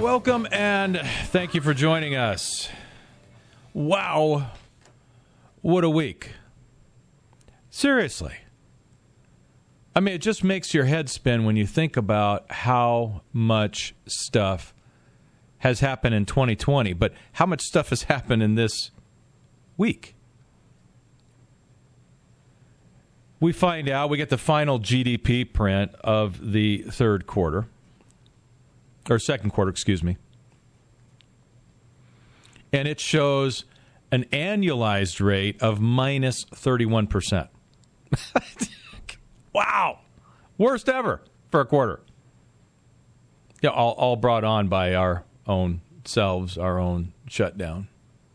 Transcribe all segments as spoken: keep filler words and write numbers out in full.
welcome and thank you for joining us. Wow, what a week. Seriously. I mean, it just makes your head spin when you think about how much stuff has happened in twenty twenty, but how much stuff has happened in this week. We find out, we get the final G D P print of the third quarter, or second quarter, excuse me. And it shows an annualized rate of minus thirty-one percent. Wow. Worst ever for a quarter. Yeah, all, all brought on by our own selves, our own shutdown.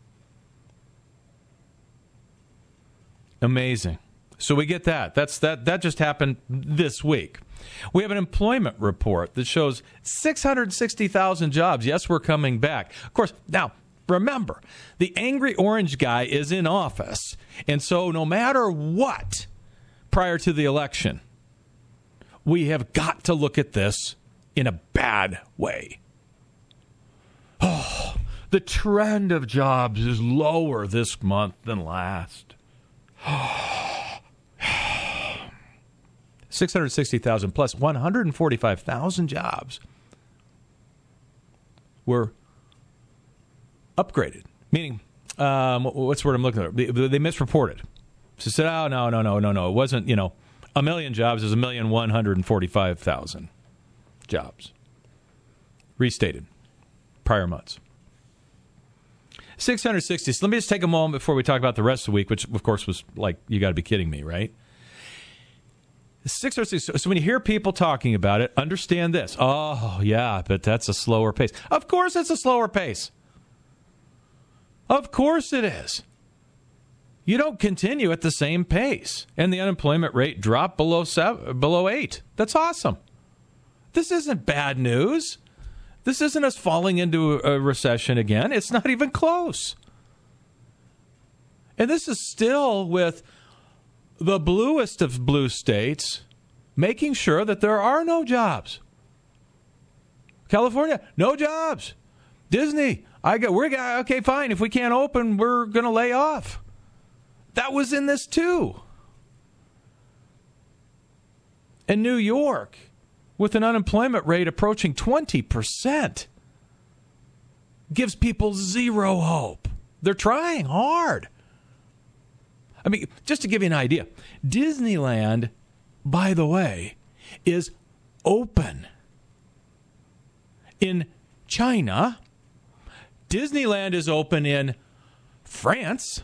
Amazing. So we get that. That's that. That just happened this week. We have an employment report that shows six hundred sixty thousand jobs. Yes, we're coming back. Of course, now, remember, the angry orange guy is in office. And so no matter what, prior to the election, we have got to look at this in a bad way. Oh, the trend of jobs is lower this month than last. six hundred sixty thousand plus one hundred forty-five thousand jobs were upgraded. Meaning, um, what's the word I'm looking at? They, they misreported. So said, oh, no, no, no, no, no. It wasn't, you know, a million jobs. It was a million one hundred forty-five thousand jobs. Restated. Prior months. six hundred sixty. So let me just take a moment before we talk about the rest of the week, which, of course, was like, you got to be kidding me, right? six hundred sixty. So when you hear people talking about it, understand this. Oh, yeah, but that's a slower pace. Of course it's a slower pace. Of course it is. You don't continue at the same pace. And the unemployment rate dropped below seven, below eight. That's awesome. This isn't bad news. This isn't us falling into a recession again. It's not even close. And this is still with the bluest of blue states making sure that there are no jobs. California, no jobs. Disney, I got we're got okay, fine. If we can't open, we're going to lay off. That was in this too. And New York, with an unemployment rate approaching twenty percent, gives people zero hope. They're trying hard. I mean, just to give you an idea, Disneyland, by the way, is open. In China, Disneyland is open in France.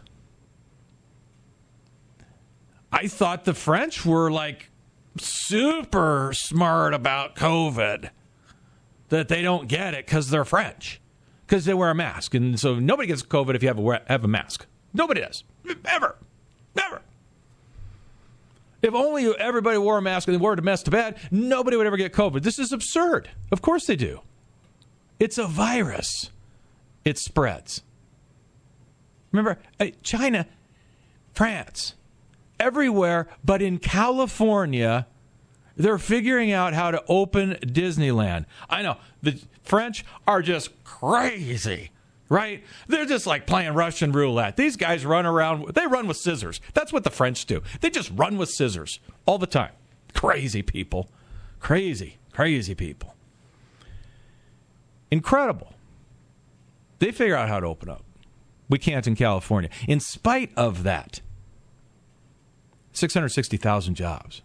I thought the French were like super smart about COVID, that they don't get it because they're French, because they wear a mask. And so nobody gets COVID if you have a, have a mask. Nobody does. Ever. Never. If only everybody wore a mask and they wore it to mess to bed, nobody would ever get COVID. This is absurd. Of course they do. It's a virus. It spreads. Remember, China, France, everywhere, but in California, they're figuring out how to open Disneyland. I know, the French are just crazy, right? They're just like playing Russian roulette. These guys run around, they run with scissors. That's what the French do. They just run with scissors all the time. Crazy people. Crazy, crazy people. Incredible. They figure out how to open up. We can't in California. In spite of that, six hundred sixty thousand jobs.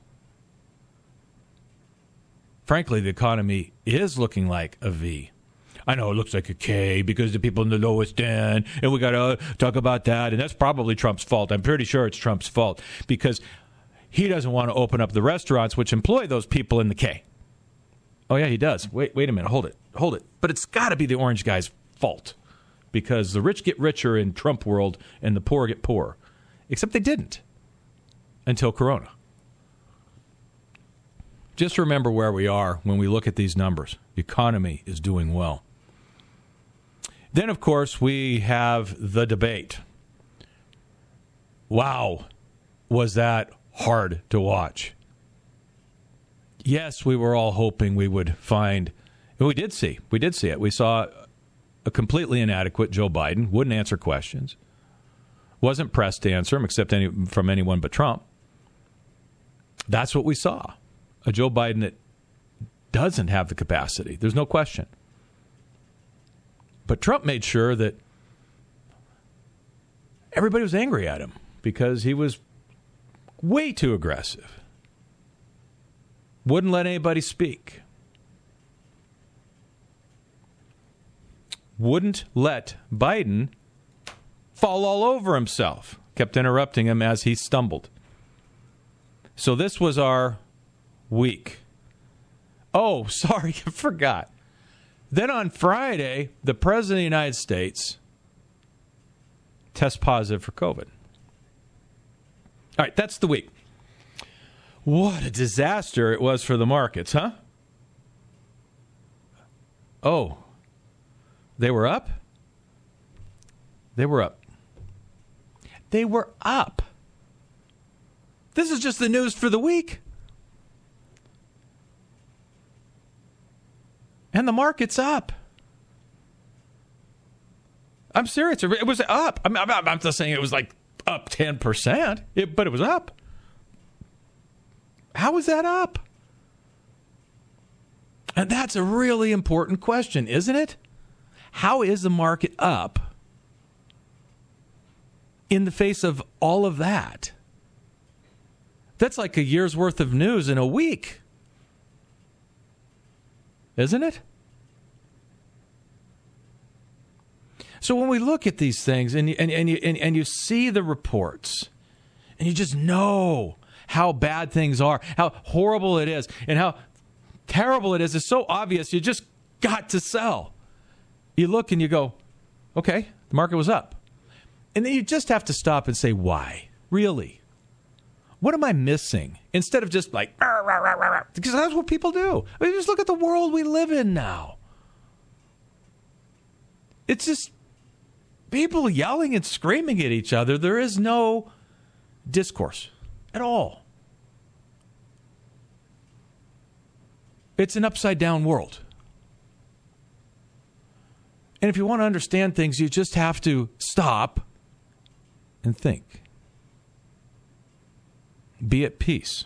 Frankly, the economy is looking like a V. I know it looks like a K because the people in the lowest end, and we got to talk about that, and that's probably Trump's fault. I'm pretty sure it's Trump's fault because he doesn't want to open up the restaurants which employ those people in the K. Oh, yeah, he does. Wait, wait a minute. Hold it. Hold it. But it's got to be the orange guy's fault because the rich get richer in Trump world and the poor get poorer. Except they didn't until Corona. Just remember where we are when we look at these numbers. The economy is doing well. Then, of course, we have the debate. Wow, was that hard to watch. Yes, we were all hoping we would find We did see. We did see it. We saw a completely inadequate Joe Biden, wouldn't answer questions, wasn't pressed to answer them except any, from anyone but Trump. That's what we saw. A Joe Biden that doesn't have the capacity. There's no question. But Trump made sure that everybody was angry at him because he was way too aggressive. Wouldn't let anybody speak. Wouldn't let Biden fall all over himself. Kept interrupting him as he stumbled. So this was our week. Oh, sorry, I forgot. Then on Friday, the President of the United States tests positive for COVID. All right, that's the week. What a disaster it was for the markets, huh? Oh, they were up? They were up. They were up. This is just the news for the week. And the market's up. I'm serious. It was up. I'm, I'm, I'm not saying it was like up ten percent, it, but it was up. How is that up? And that's a really important question, isn't it? How is the market up in the face of all of that? That's like a year's worth of news in a week. Isn't it? So when we look at these things and you, and, and, you, and, and you see the reports and you just know how bad things are, how horrible it is, and how terrible it is, it's so obvious you just got to sell. You look and you go, okay, the market was up. And then you just have to stop and say, why? Really? What am I missing? Instead of just like, rah, rah, rah, rah, rah, because that's what people do. I mean, just look at the world we live in now. It's just people yelling and screaming at each other. There is no discourse at all. It's an upside down world. And if you want to understand things, you just have to stop and think. Be at peace.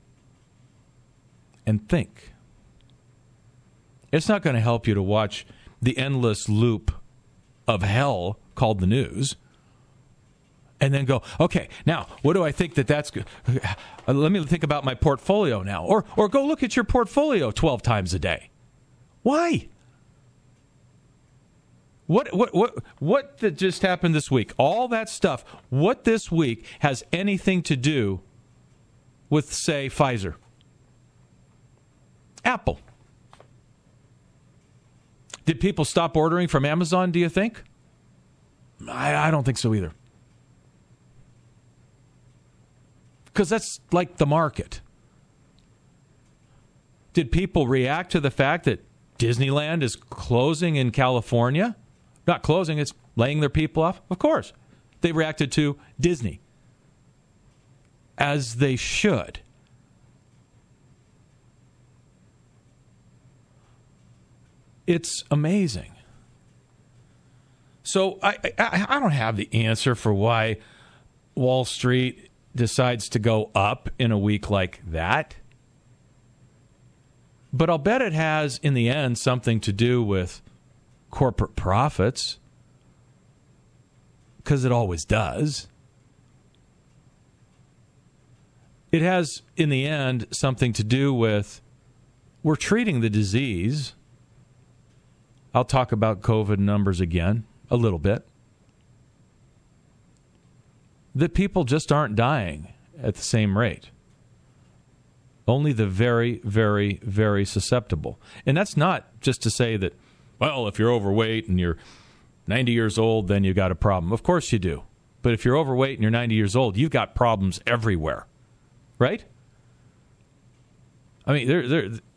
And think. It's not going to help you to watch the endless loop of hell called the news and then go, okay, now, what do I think that that's good? Let me think about my portfolio now. Or, or go look at your portfolio twelve times a day. Why? What what what what that just happened this week? All that stuff. What this week has anything to do with, say, Pfizer, Apple? Did people stop ordering from Amazon, do you think? I, I don't think so either. Because that's like the market. Did people react to the fact that Disneyland is closing in California? Not closing, it's laying their people off? Of course. They reacted to Disney. As they should. It's amazing. So I, I, I don't have the answer for why Wall Street decides to go up in a week like that. But I'll bet it has, in the end, something to do with corporate profits. Because it always does. It has, in the end, something to do with we're treating the disease. I'll talk about COVID numbers again a little bit. That people just aren't dying at the same rate. Only the very, very, very susceptible. And that's not just to say that, well, if you're overweight and you're ninety years old, then you got a problem. Of course you do. But if you're overweight and you're ninety years old, you've got problems everywhere. Right? I mean, there, there, the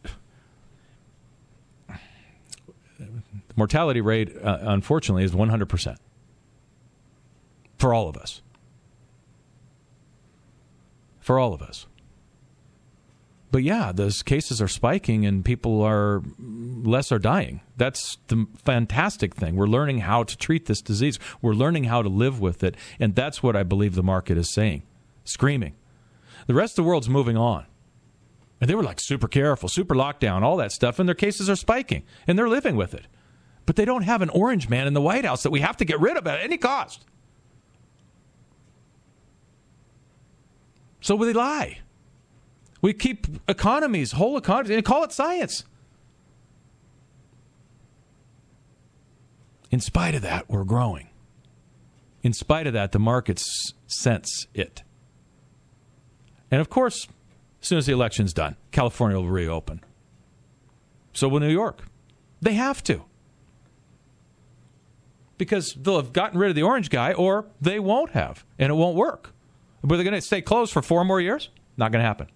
mortality rate, uh, unfortunately, is one hundred percent for all of us. For all of us. But yeah, those cases are spiking and people are less are dying. That's the fantastic thing. We're learning how to treat this disease. We're learning how to live with it. And that's what I believe the market is saying, screaming. The rest of the world's moving on. And they were like super careful, super lockdown, all that stuff. And their cases are spiking and they're living with it. But they don't have an orange man in the White House that we have to get rid of at any cost. So they lie. We keep economies, whole economies, and call it science. In spite of that, we're growing. In spite of that, the markets sense it. And of course, as soon as the election's done, California will reopen. So will New York. They have to. Because they'll have gotten rid of the orange guy, or they won't have, and it won't work. But they're going to stay closed for four more years? Not going to happen.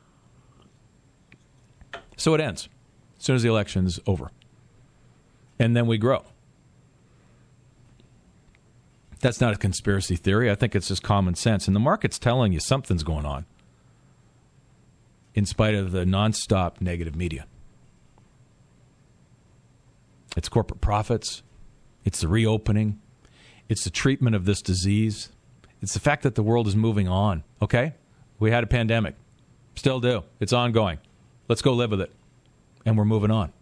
So it ends as soon as the election's over. And then we grow. That's not a conspiracy theory. I think it's just common sense. And the market's telling you something's going on in spite of the nonstop negative media. It's corporate profits. It's the reopening. It's the treatment of this disease. It's the fact that the world is moving on, okay? We had a pandemic. Still do. It's ongoing. Let's go live with it. And we're moving on.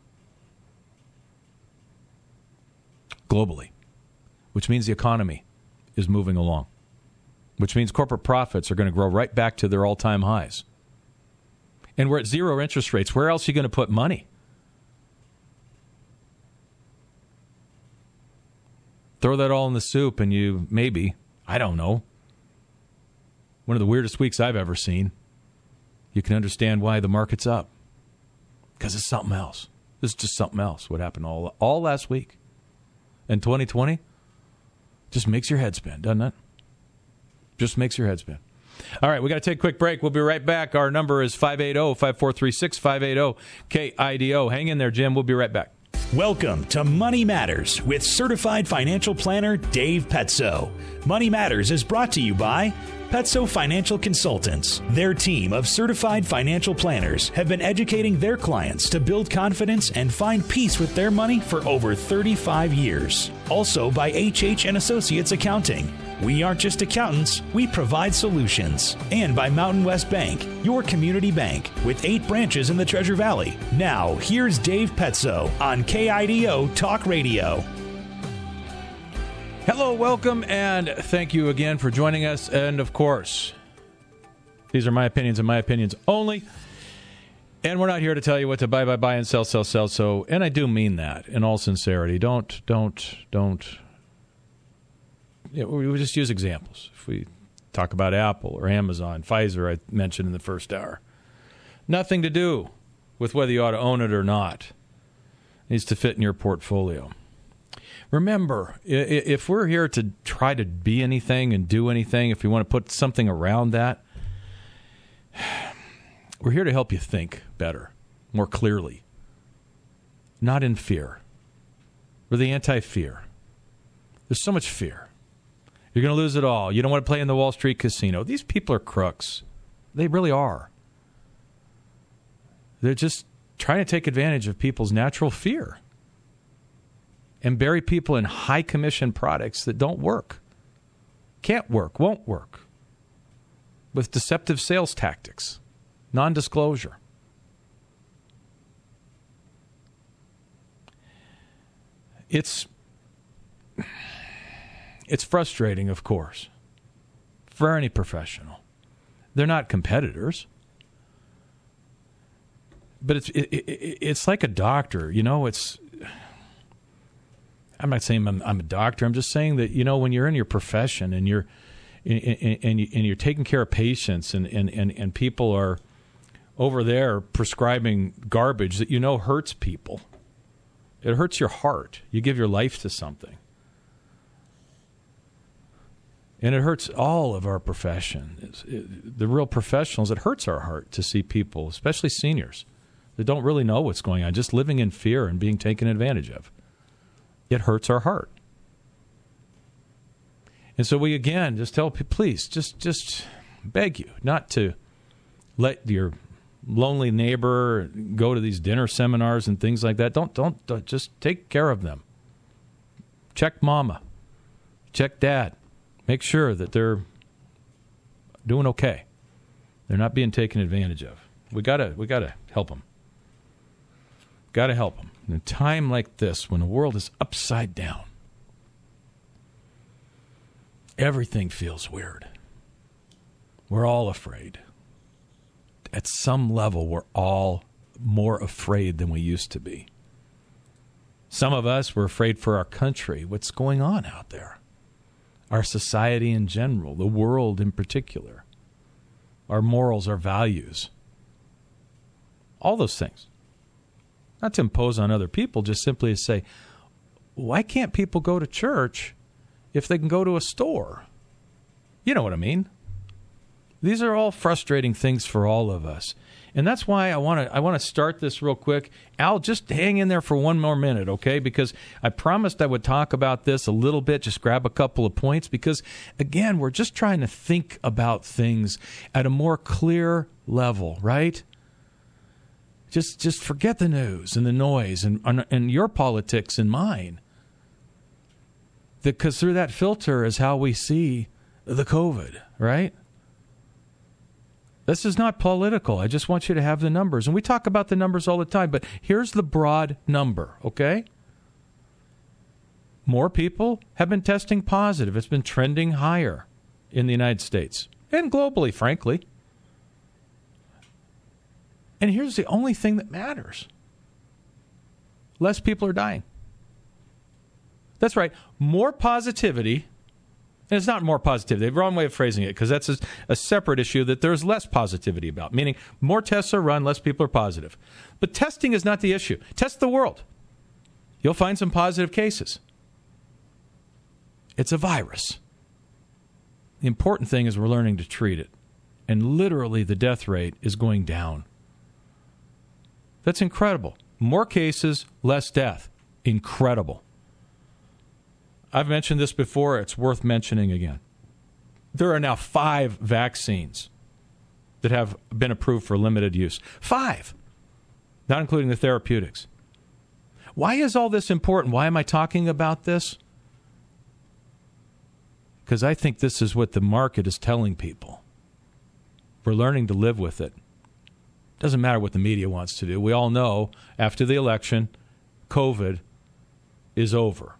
Globally. Which means the economy is moving along. Which means corporate profits are going to grow right back to their all-time highs. And we're at zero interest rates. Where else are you going to put money? Throw that all in the soup and you maybe, I don't know, one of the weirdest weeks I've ever seen. You can understand why the market's up. Because it's something else. This is just something else. What happened all all last week. And twenty twenty just makes your head spin, doesn't it? Just makes your head spin. All right, we got to take a quick break. We'll be right back. Our number is five eight zero, five four three six, five eight zero, K I D O. Hang in there, Jim. We'll be right back. Welcome to Money Matters with certified financial planner Dave Petso. Money Matters is brought to you by Petso Financial Consultants. Their team of certified financial planners have been educating their clients to build confidence and find peace with their money for over thirty-five years. Also by H H and Associates Accounting. We aren't just accountants, we provide solutions. And by Mountain West Bank, your community bank, with eight branches in the Treasure Valley. Now, here's Dave Petso on K I D O Talk Radio. Hello, welcome, and thank you again for joining us. And, of course, these are my opinions and my opinions only. And we're not here to tell you what to buy, buy, buy, and sell, sell, sell. So, and I do mean that in all sincerity. Don't, don't, don't. Yeah, we just use examples. If we talk about Apple or Amazon, Pfizer, I mentioned in the first hour. Nothing to do with whether you ought to own it or not. It needs to fit in your portfolio. Remember, if we're here to try to be anything and do anything, if you want to put something around that, we're here to help you think better, more clearly. Not in fear. We're the anti-fear. There's so much fear. You're going to lose it all. You don't want to play in the Wall Street casino. These people are crooks. They really are. They're just trying to take advantage of people's natural fear and bury people in high commission products that don't work, can't work, won't work, with deceptive sales tactics, non-disclosure. It's it's frustrating, of course, for any professional. They're not competitors. But it's it, it, it's like a doctor, you know, it's I'm not saying I'm, I'm a doctor. I'm just saying that, you know, when you're in your profession and you're and, and, and you're taking care of patients and, and, and, and people are over there prescribing garbage that you know hurts people. It hurts your heart. You give your life to something. And it hurts all of our profession. It, the real professionals, it hurts our heart to see people, especially seniors, that don't really know what's going on, just living in fear and being taken advantage of. It hurts our heart. And so we, again, just tell people, please, just just beg you not to let your lonely neighbor, go to these dinner seminars and things like that. Don't, don't, don't just take care of them. Check mama. Check dad. Make sure that they're doing okay. They're not being taken advantage of. We gotta, we gotta help them. Gotta help them. In a time like this, when the world is upside down, everything feels weird. We're all afraid. At some level, we're all more afraid than we used to be. Some of us were afraid for our country, what's going on out there, our society in general, the world in particular, our morals, our values, all those things. Not to impose on other people, just simply to say, why can't people go to church if they can go to a store? You know what I mean? These are all frustrating things for all of us. And that's why I want to I want to start this real quick. Al, just hang in there for one more minute, okay? Because I promised I would talk about this a little bit, just grab a couple of points. Because, again, we're just trying to think about things at a more clear level, right? Just just forget the news and the noise and, and, and your politics and mine. Because through that filter is how we see the COVID, right? This is not political. I just want you to have the numbers. And we talk about the numbers all the time, but here's the broad number, okay? More people have been testing positive. It's been trending higher in the United States and globally, frankly. And here's the only thing that matters. Less people are dying. That's right. More positivity. And it's not more positivity. The wrong way of phrasing it, because that's a, a separate issue that there's less positivity about, meaning more tests are run, less people are positive. But testing is not the issue. Test the world. You'll find some positive cases. It's a virus. The important thing is we're learning to treat it. And literally the death rate is going down. That's incredible. More cases, less death. Incredible. I've mentioned this before. It's worth mentioning again. There are now five vaccines that have been approved for limited use. Five. Not including the therapeutics. Why is all this important? Why am I talking about this? Because I think this is what the market is telling people. We're learning to live with it. Doesn't matter what the media wants to do. We all know after the election, COVID is over.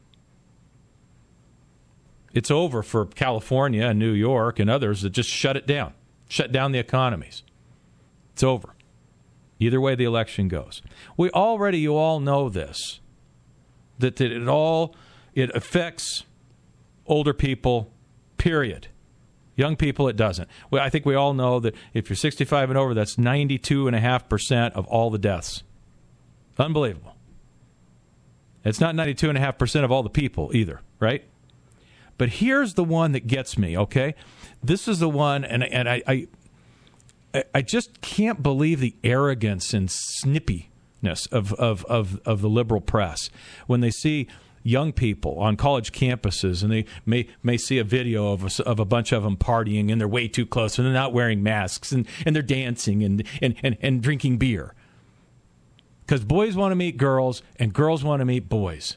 It's over for California and New York and others that just shut it down, shut down the economies. It's over. Either way the election goes. We already, you all know this, that, that it all, it affects older people, period. Young people, it doesn't. Well, I think we all know that if you're sixty-five and over, that's ninety-two point five percent of all the deaths. Unbelievable. It's not ninety-two point five percent of all the people either, right? But here's the one that gets me, okay? This is the one, and, and I, I I just can't believe the arrogance and snippiness of, of, of, of the liberal press when they see young people on college campuses and they may may see a video of a, of a bunch of them partying and they're way too close and they're not wearing masks and, and they're dancing and, and, and, and drinking beer. Because boys want to meet girls and girls want to meet boys.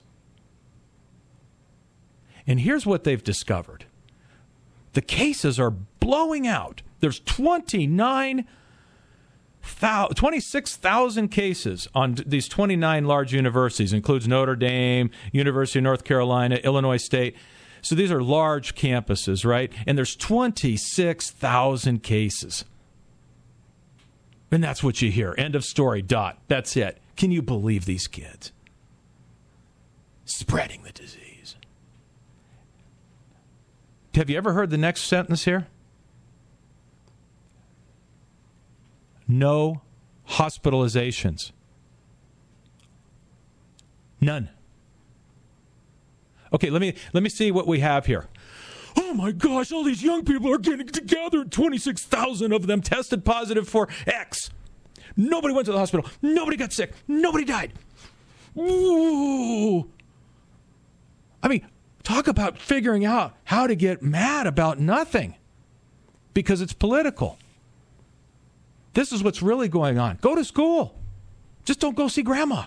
And here's what they've discovered. The cases are blowing out. There's twenty-nine, twenty-six thousand cases on these twenty-nine large universities. Includes Notre Dame, University of North Carolina, Illinois State. So these are large campuses, right? And there's twenty-six thousand cases. And that's what you hear. End of story, dot. That's it. Can you believe these kids? Spreading the disease. Have you ever heard the next sentence here? No hospitalizations. None. Okay, let me let me see what we have here. Oh my gosh, all these young people are getting together. twenty-six thousand of them tested positive for X. Nobody went to the hospital. Nobody got sick. Nobody died. Ooh. I mean, talk about figuring out how to get mad about nothing because it's political. This is what's really going on. Go to school. Just don't go see grandma.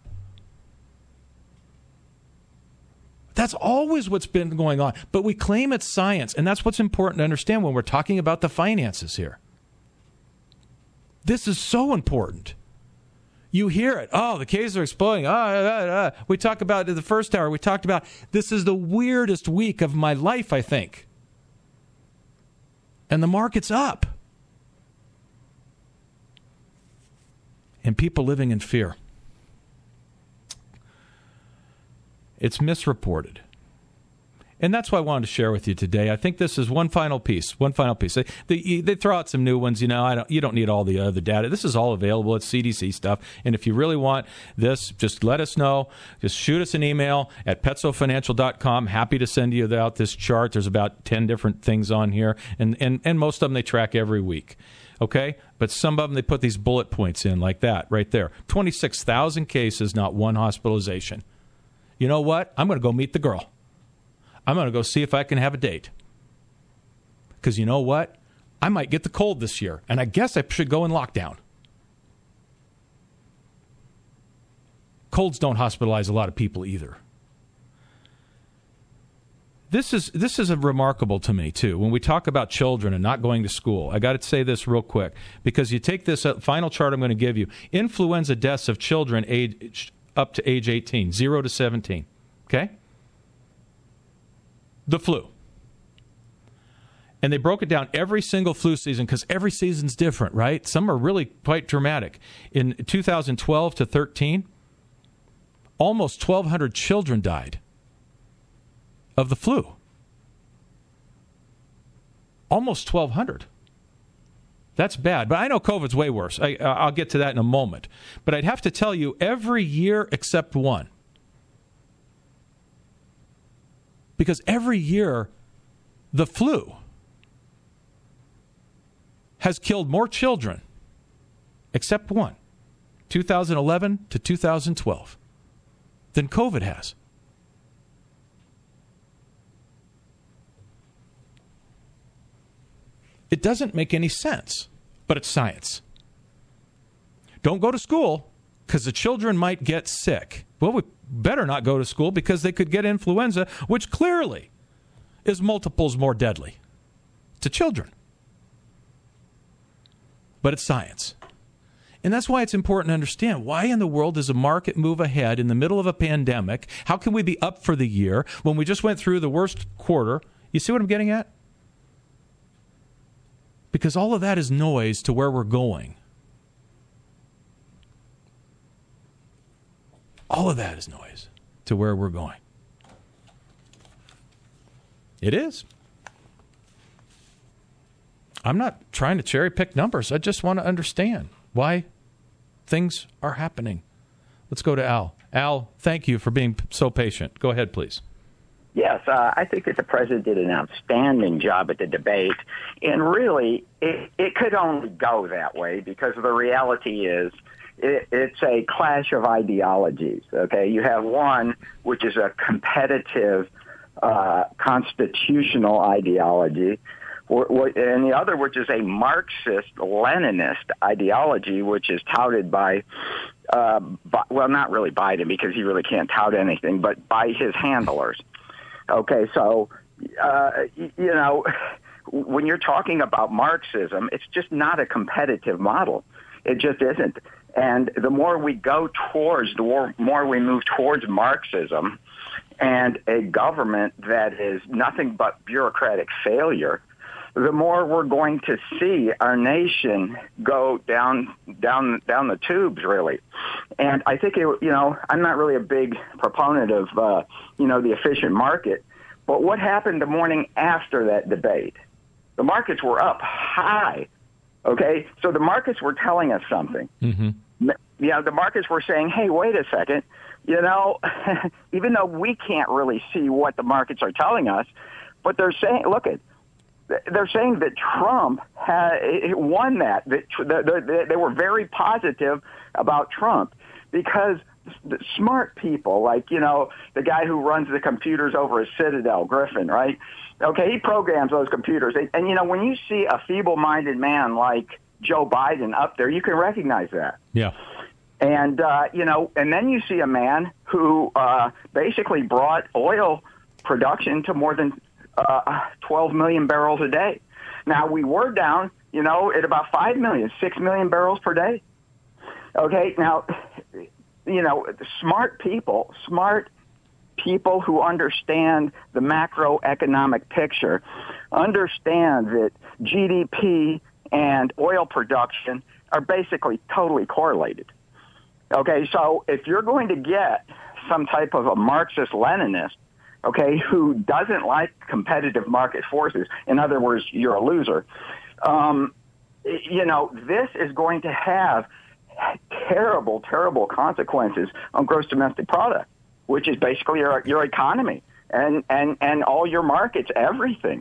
That's always what's been going on. But we claim it's science, and that's what's important to understand when we're talking about the finances here. This is so important. You hear it. Oh, the cases are exploding. Oh, ah, ah. We talk about in the first hour, we talked about this is the weirdest week of my life, I think. And the market's up. And people living in fear. It's misreported. And that's what I wanted to share with you today. I think this is one final piece. One final piece. They, they, they throw out some new ones. You know, I don't. You don't need all the other data. This is all available. It's C D C stuff. And if you really want this, just let us know. Just shoot us an email at petso financial dot com. Happy to send you out this chart. There's about ten different things on here, and and and most of them they track every week. Okay, but some of them they put these bullet points in like that right there. twenty-six thousand cases, not one hospitalization. You know what? I'm going to go meet the girl. I'm going to go see if I can have a date. Because you know what? I might get the cold this year, and I guess I should go in lockdown. Colds don't hospitalize a lot of people either. This is this is a remarkable to me, too. When we talk about children and not going to school, I got to say this real quick, because you take this uh, final chart I'm going to give you. Influenza deaths of children aged up to age eighteen, zero to seventeen. Okay? The flu. And they broke it down every single flu season because every season's different, right? Some are really quite dramatic. In two thousand twelve to thirteen, almost twelve hundred children died of the flu. Almost twelve hundred. That's bad. But I know COVID's way worse. I, I'll get to that in a moment. But I'd have to tell you, every year except one. Because every year, the flu has killed more children, except one, two thousand eleven to two thousand twelve, than COVID has. It doesn't make any sense, but it's science. Don't go to school because the children might get sick. Well, we better not go to school because they could get influenza, which clearly is multiples more deadly to children. But it's science. And that's why it's important to understand, why in the world does a market move ahead in the middle of a pandemic? How can we be up for the year when we just went through the worst quarter? You see what I'm getting at? Because all of that is noise to where we're going. All of that is noise to where we're going. It is. I'm not trying to cherry pick numbers. I just want to understand why things are happening. Let's go to Al. Al, thank you for being so patient. Go ahead, please. Yes, uh, I think that the president did an outstanding job at the debate. And really, it, it could only go that way because the reality is it, it's a clash of ideologies, okay? You have one, which is a competitive uh, constitutional ideology, and the other, which is a Marxist-Leninist ideology, which is touted by, uh, by, well, not really Biden because he really can't tout anything, but by his handlers. Okay, so, uh, you know, when you're talking about Marxism, it's just not a competitive model. It just isn't. And the more we go towards, the more, more we move towards Marxism and a government that is nothing but bureaucratic failure, the more we're going to see our nation go down, down, down the tubes, really. And I think, it, you know, I'm not really a big proponent of, uh, you know, the efficient market. But what happened the morning after that debate? The markets were up high, okay? So the markets were telling us something. Mm-hmm. You know, the markets were saying, hey, wait a second. You know, even though we can't really see what the markets are telling us, but they're saying, look at, they're saying that Trump had won that. That they were very positive about Trump because the smart people, like, you know, the guy who runs the computers over at Citadel, Griffin, right? Okay, he programs those computers. And, you know, when you see a feeble-minded man like Joe Biden up there, you can recognize that. Yeah. And, uh, you know, and then you see a man who uh, basically brought oil production to more than uh, twelve million barrels a day. Now, we were down, you know, at about five million, six million barrels per day. Okay, now, you know, smart people, smart people who understand the macroeconomic picture, understand that G D P and oil production are basically totally correlated. Okay, so if you're going to get some type of a Marxist-Leninist, okay, who doesn't like competitive market forces, in other words, you're a loser, um, you know, this is going to have terrible, terrible consequences on gross domestic product, which is basically your your economy and, and, and all your markets, everything.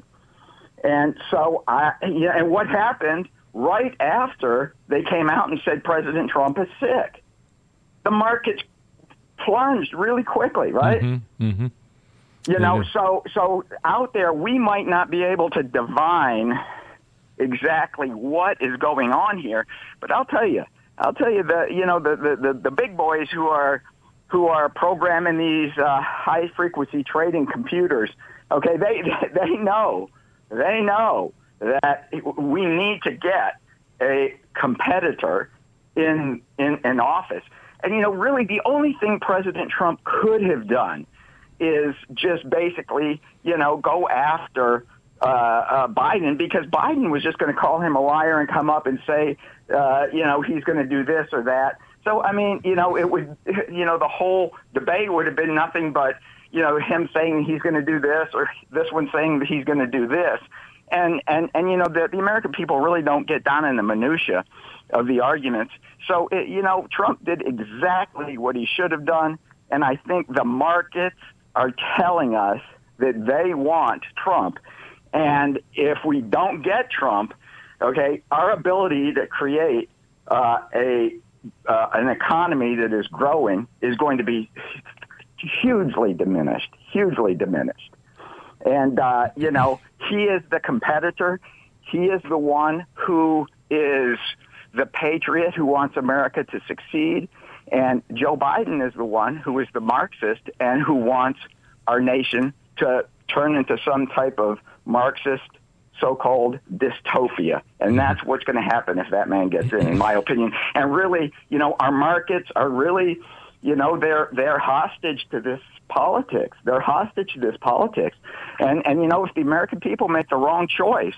And so, I, yeah, and what happened right after they came out and said President Trump is sick? The markets plunged really quickly, right? Mm-hmm, mm-hmm. You know, Yeah. so so out there, we might not be able to divine exactly what is going on here, but I'll tell you, I'll tell you the you know the the, the, the big boys who are who are programming these uh, high frequency trading computers. Okay, they they know they know that we need to get a competitor in in in office. And, you know, really the only thing President Trump could have done is just basically, you know, go after uh, uh, Biden, because Biden was just going to call him a liar and come up and say, uh, you know, he's going to do this or that. So, I mean, you know, it would, you know, the whole debate would have been nothing but, you know, him saying he's going to do this or this one saying that he's going to do this. And, and, and you know, the, the American people really don't get down in the minutia of the arguments. So, it, you know, Trump did exactly what he should have done, and I think the markets are telling us that they want Trump. And if we don't get Trump, okay, our ability to create uh, a uh, an economy that is growing is going to be hugely diminished, hugely diminished. And, uh, you know, he is the competitor. He is the one who is the patriot who wants America to succeed. And Joe Biden is the one who is the Marxist and who wants our nation to turn into some type of Marxist so-called dystopia. And that's what's going to happen if that man gets in, in my opinion. And really, you know, our markets are really, you know, they're they're hostage to this politics. They're hostage to this politics. And, and you know, if the American people make the wrong choice,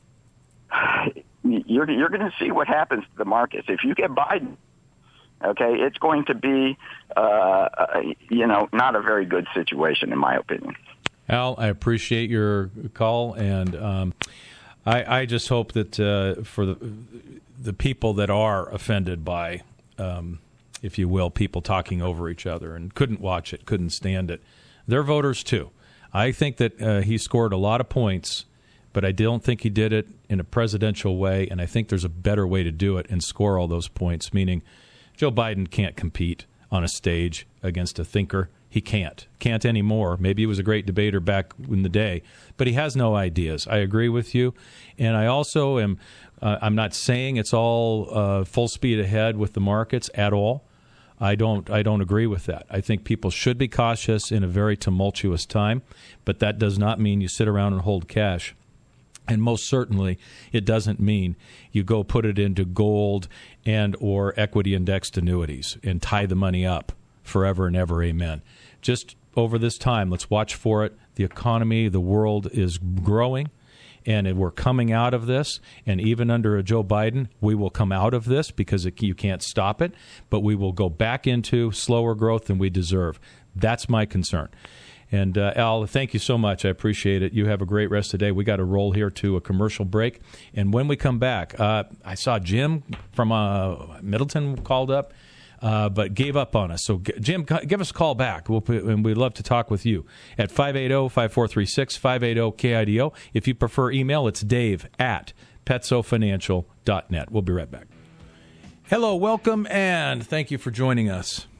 you're, you're going to see what happens to the markets. If you get Biden, okay, it's going to be, uh, you know, not a very good situation, in my opinion. Al, I appreciate your call, and um, I, I just hope that uh, for the the people that are offended by, um, if you will, people talking over each other and couldn't watch it, couldn't stand it, they're voters too. I think that uh, he scored a lot of points, but I don't think he did it in a presidential way, and I think there's a better way to do it and score all those points, meaning Joe Biden can't compete on a stage against a thinker. He can't. Can't anymore. Maybe he was a great debater back in the day, but he has no ideas. I agree with you. And I also am, uh, I'm not saying it's all uh, full speed ahead with the markets at all. I don't I don't agree with that. I think people should be cautious in a very tumultuous time, but that does not mean you sit around and hold cash. And most certainly, it doesn't mean you go put it into gold and or equity indexed annuities and tie the money up forever and ever. Amen. Just over this time, let's watch for it. The economy, the world is growing, and we're coming out of this. And even under a Joe Biden, we will come out of this because it, you can't stop it, but we will go back into slower growth than we deserve. That's my concern. And, uh, Al, thank you so much. I appreciate it. You have a great rest of the day. We got to roll here to a commercial break. And when we come back, uh, I saw Jim from uh, Middleton called up, uh, but gave up on us. So, Jim, give us a call back, we'll put, and we'd love to talk with you at five eight zero, five four three six, five eight zero, K I D O. If you prefer email, it's dave at petso financial dot net. We'll be right back. Hello, welcome, and thank you for joining us.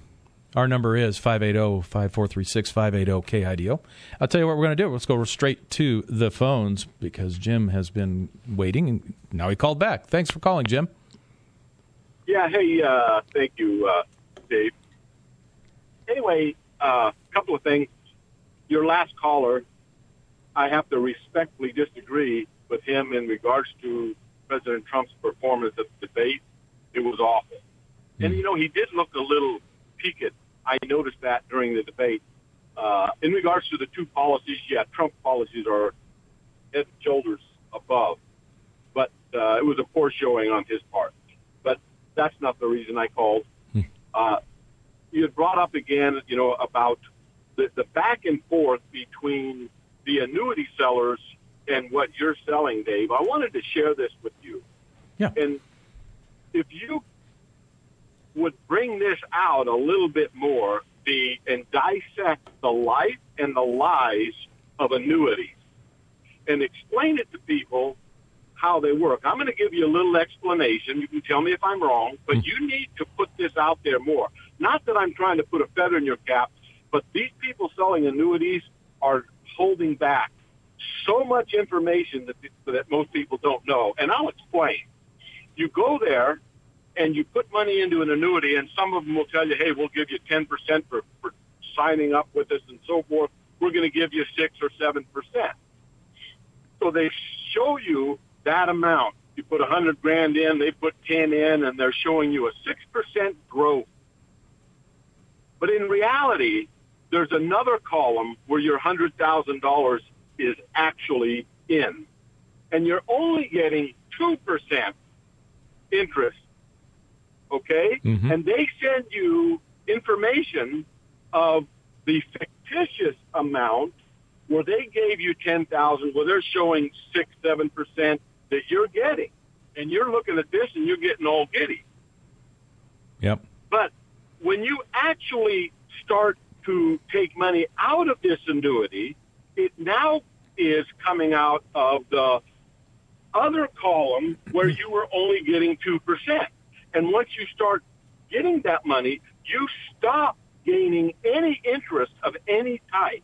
Our number is five eight zero, five four three six, five eight zero, K I D O. I'll tell you what we're going to do. Let's go straight to the phones because Jim has been waiting, and now he called back. Thanks for calling, Jim. Yeah, hey, uh, thank you, uh, Dave. Anyway, a uh, couple of things. Your last caller, I have to respectfully disagree with him in regards to President Trump's performance at the debate. It was awful. Mm. And, you know, he did look a little peaked. I noticed that during the debate. Uh, in regards to the two policies, yeah, Trump policies are head and shoulders above. But uh, it was a poor showing on his part. But that's not the reason I called. Hmm. Uh, you had brought up again, you know, about the, the back and forth between the annuity sellers and what you're selling, Dave. I wanted to share this with you. Yeah. And if you would bring this out a little bit more, the and dissect the life and the lies of annuities and explain it to people how they work. I'm going to give you a little explanation. You can tell me if I'm wrong, but mm. you need to put this out there more. Not that I'm trying to put a feather in your cap, but these people selling annuities are holding back so much information that, that most people don't know. And I'll explain. You go there and you put money into an annuity, and some of them will tell you, hey, we'll give you ten percent for, for signing up with us and so forth. We're going to give you six or seven percent. So they show you that amount. You put a hundred grand in, they put ten in, and they're showing you a six percent growth. But in reality, there's another column where your one hundred thousand dollars is actually in, and you're only getting two percent interest, okay? Mm-hmm. And they send you information of the fictitious amount where they gave you ten thousand dollars, where they're showing six, seven percent that you're getting. And you're looking at this and you're getting all giddy. Yep. But when you actually start to take money out of this annuity, it now is coming out of the other column where you were only getting two percent. And once you start getting that money, you stop gaining any interest of any type,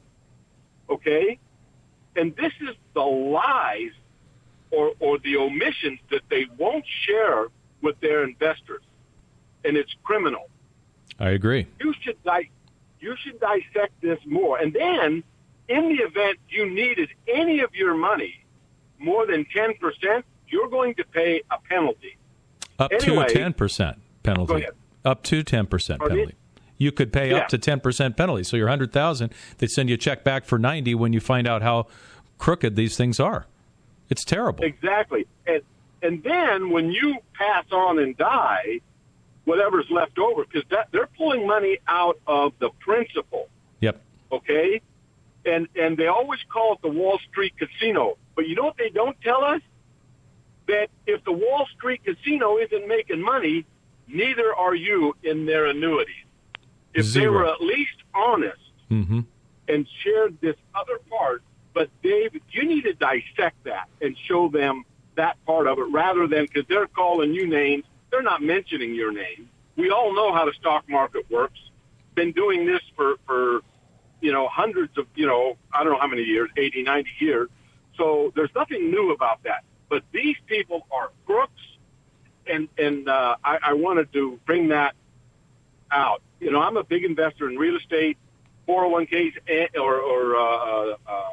okay? And this is the lies or, or the omissions that they won't share with their investors, and it's criminal. I agree. You should di- you should dissect this more. And then, in the event you needed any of your money more than ten percent, you're going to pay a penalty. Up anyway, to ten percent penalty. Go ahead. Up to ten percent Pardon penalty. me? You could pay yeah. up to ten percent penalty. So your one hundred thousand dollars, they send you a check back for ninety when you find out how crooked these things are. It's terrible. Exactly. And and then when you pass on and die, whatever's left over, because they're pulling money out of the principal. Yep. Okay? And and they always call it the Wall Street Casino. But you know what they don't tell us? That if the Wall Street Casino isn't making money, neither are you in their annuities. If Zero. they were at least honest mm-hmm. and shared this other part, but Dave, you need to dissect that and show them that part of it rather than, because they're calling you names, they're not mentioning your name. We all know how the stock market works. Been doing this for, for you know, hundreds of, you know, I don't know how many years, eighty, ninety years. So there's nothing new about that. But these people are crooks, and, and uh, I, I wanted to bring that out. You know, I'm a big investor in real estate, four oh one k's, and, or, or uh, uh,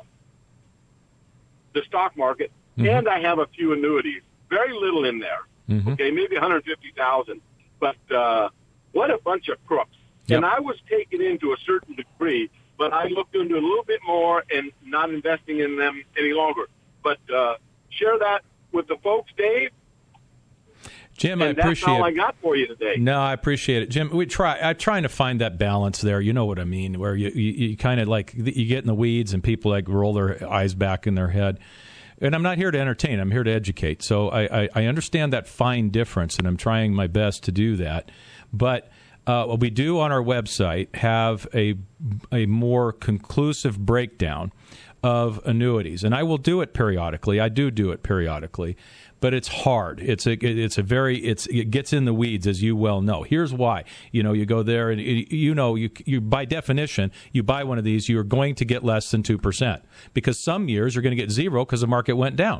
the stock market, mm-hmm. and I have a few annuities. Very little in there. Mm-hmm. Okay, maybe one hundred fifty thousand. But uh, what a bunch of crooks. Yep. And I was taken into a certain degree, but I looked into it a little bit more and not investing in them any longer. But uh, share that with the folks, Dave. Jim, and I appreciate it. That's all I got for you today. No, I appreciate it. Jim, we try I'm trying to find that balance there. You know what I mean, where you, you, you kind of like, you get in the weeds and people like roll their eyes back in their head. And I'm not here to entertain. I'm here to educate. So I, I, I understand that fine difference, and I'm trying my best to do that. But uh, we do on our website have a a more conclusive breakdown of annuities, and I will do it periodically. I do do it periodically, but it's hard. It's a, it's a very, it's, it gets in the weeds, as you well know. Here's why. You know, you go there and, you know, you, you by definition, you buy one of these, you're going to get less than two percent because some years you're going to get zero because the market went down.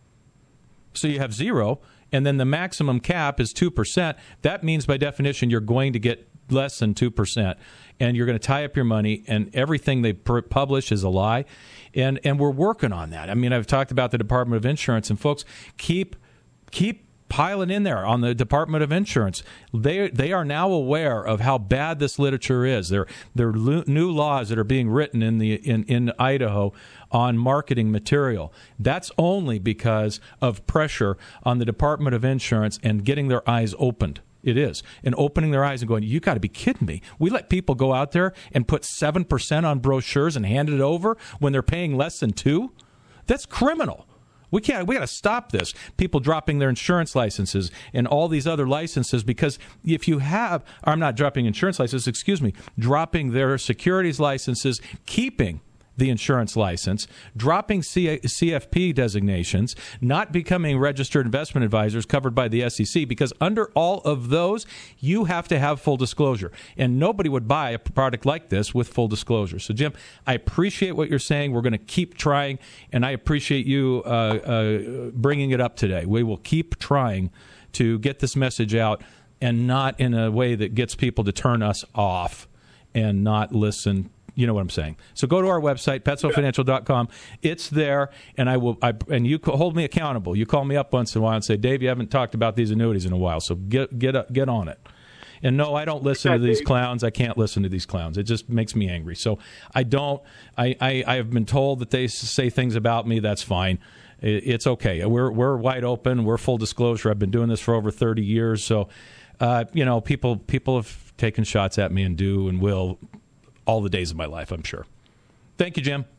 So you have zero, and then the maximum cap is two percent. That means by definition you're going to get less than two percent, and you're going to tie up your money, and everything they pr- publish is a lie. And and we're working on that. I mean, I've talked about the Department of Insurance, and folks, keep keep piling in there on the Department of Insurance. They they are now aware of how bad this literature is. There there are lo- new laws that are being written in the in, in Idaho on marketing material. That's only because of pressure on the Department of Insurance and getting their eyes opened. It is. And opening their eyes and going, you got to be kidding me. We let people go out there and put seven percent on brochures and hand it over when they're paying less than two? That's criminal. We can't. We got to stop this. People dropping their insurance licenses and all these other licenses, because if you have, or I'm not dropping insurance licenses, excuse me, dropping their securities licenses, keeping the insurance license, dropping C F P designations, not becoming registered investment advisors covered by the S E C, because under all of those, you have to have full disclosure. And nobody would buy a product like this with full disclosure. So, Jim, I appreciate what you're saying. We're going to keep trying, and I appreciate you uh, uh, bringing it up today. We will keep trying to get this message out, and not in a way that gets people to turn us off and not listen. You know what I'm saying. So go to our website, petso financial dot com. It's there, and I will. I, and you hold me accountable. You call me up once in a while and say, Dave, you haven't talked about these annuities in a while, so get get get on it. And no, I don't listen to these clowns. I can't listen to these clowns. It just makes me angry. So I don't. I, I, I have been told that they say things about me. That's fine. It, it's okay. We're we're wide open. We're full disclosure. I've been doing this for over thirty years. So, uh, you know, people people have taken shots at me and do and will all the days of my life, I'm sure. Thank you, Jim.